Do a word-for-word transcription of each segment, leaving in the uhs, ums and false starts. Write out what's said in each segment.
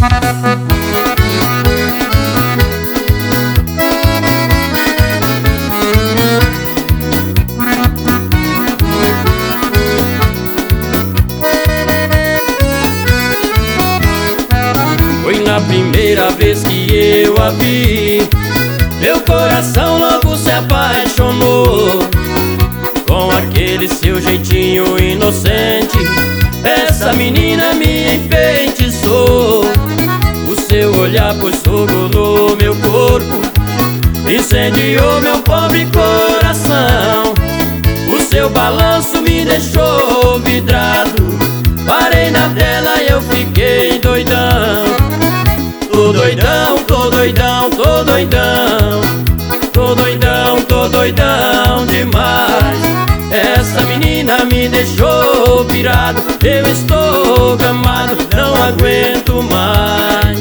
Foi na primeira vez que eu a vi, meu coração logo se apaixonou. Com aquele seu jeitinho inocente, essa menina me enfeitiçou. O seu olhar pôs fogo no meu corpo, incendiou meu pobre coração. O seu balanço me deixou vidrado, parei na tela e eu fiquei doidão. Tô doidão, tô doidão, tô doidão, tô doidão, tô doidão demais. Essa menina me deixou pirado, eu estou gamado, não aguento mais.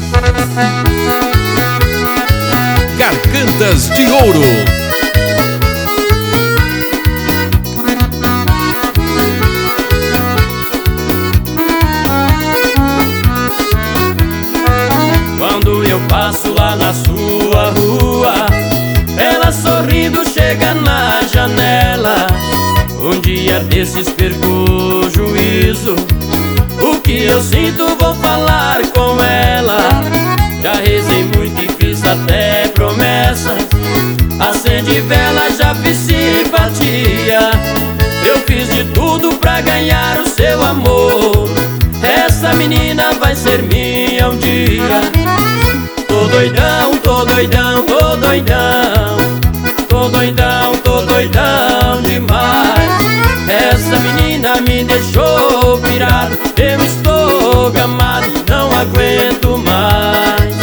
Gargantas de Ouro. Eu passo lá na sua rua, ela sorrindo chega na janela. Um dia desses perco o juízo, o que eu sinto vou falar com ela. Já rezei muito e fiz até promessas, acende vela, já fiz simpatia. Eu fiz de tudo pra ganhar o seu amor, essa menina vai ser minha um dia. Tô doidão, tô doidão, tô doidão, tô doidão, tô doidão demais. Essa menina me deixou pirado, eu estou gamado, não aguento mais.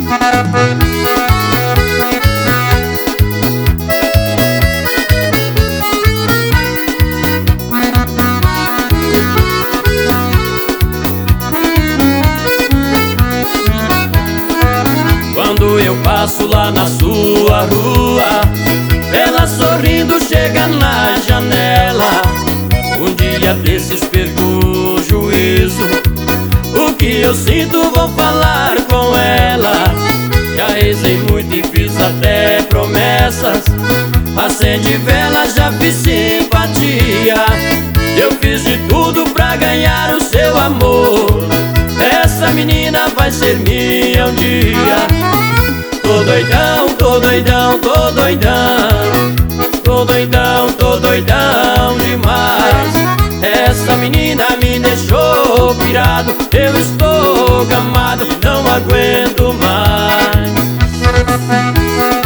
Quando eu passo lá na sua rua, ela sorrindo chega na janela. Um dia desses perco o juízo, o que eu sinto vou falar com ela. Já rezei muito e fiz até promessas, acende vela, já fiz simpatia. Eu fiz de tudo pra ganhar o seu amor, essa menina vai ser minha um dia. Tô doidão, tô doidão, tô doidão, tô doidão, tô doidão demais. Essa menina me deixou pirado, eu estou gamado, não aguento mais.